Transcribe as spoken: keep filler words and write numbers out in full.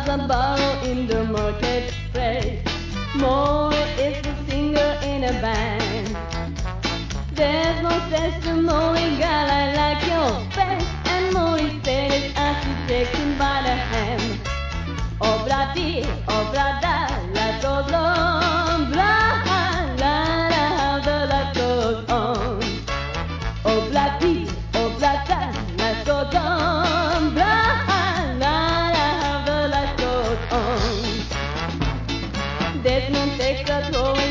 a borrow in the marketplace. More is the singer in a band. There's no testimony, girl, I like your face. And Maurice said it as she takes him by the hand. Obra di, obra da, life goes on. Blah, la, la, how the life goes on. Obra di, obra da, life goes on. Blah, la, la, how the life goes on. There's no take a throw